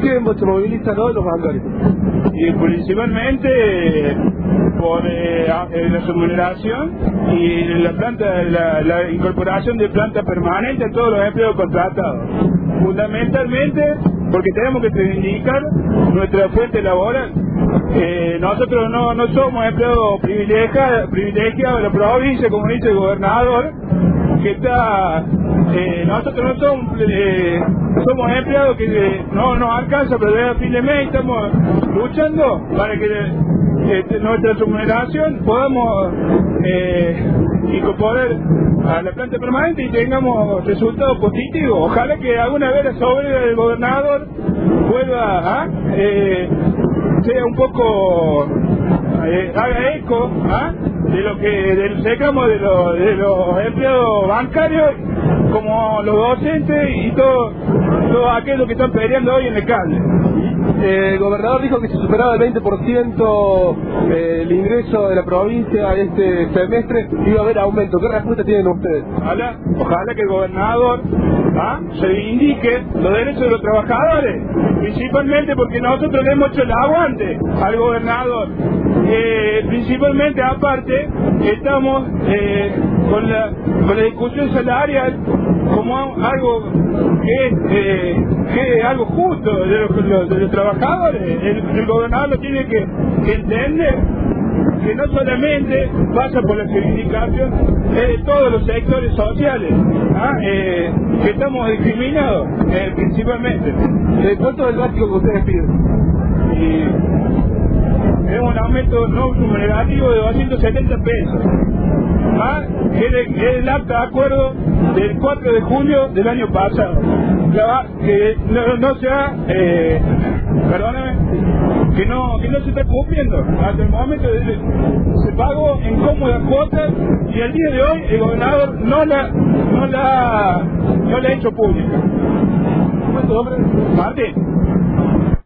qué se movilizan hoy los bancarios? Y principalmente por la remuneración y la incorporación de planta permanente a todos los empleados contratados. Fundamentalmente porque tenemos que reivindicar nuestra fuente laboral. Nosotros no somos empleados privilegiados de la provincia, como dice el gobernador, que está... nosotros no somos empleados que no nos alcanza, pero a fin de mes estamos luchando para que nuestra remuneración podamos incorporar a la planta permanente y tengamos resultados positivos. Ojalá que alguna vez la soberanía del gobernador vuelva a sea un poco haga eco de lo que del reclamo de los empleados bancarios, como los docentes y todo aquello que están peleando hoy en el CALDE. El gobernador dijo que si superaba el 20% el ingreso de la provincia este semestre iba a haber aumento. ¿Qué respuesta tienen ustedes? Ojalá que el gobernador reivindique los derechos de los trabajadores, principalmente porque nosotros le hemos hecho el aguante al gobernador. Principalmente, aparte, estamos con la discusión salarial como algo que es algo justo de los trabajadores. El gobernador lo tiene que entender, que no solamente pasa por la reivindicación de todos los sectores sociales, que estamos discriminados principalmente. ¿Cuánto es el básico que ustedes piden? Es un aumento no remunerativo de 270 pesos, es el acta de acuerdo del 4 de julio del año pasado, que no se ha, que no se está cumpliendo. Hasta el momento se pagó en cómodas cuotas y el día de hoy el gobernador no la ha hecho pública. ¿Cuánto nombre? Martín.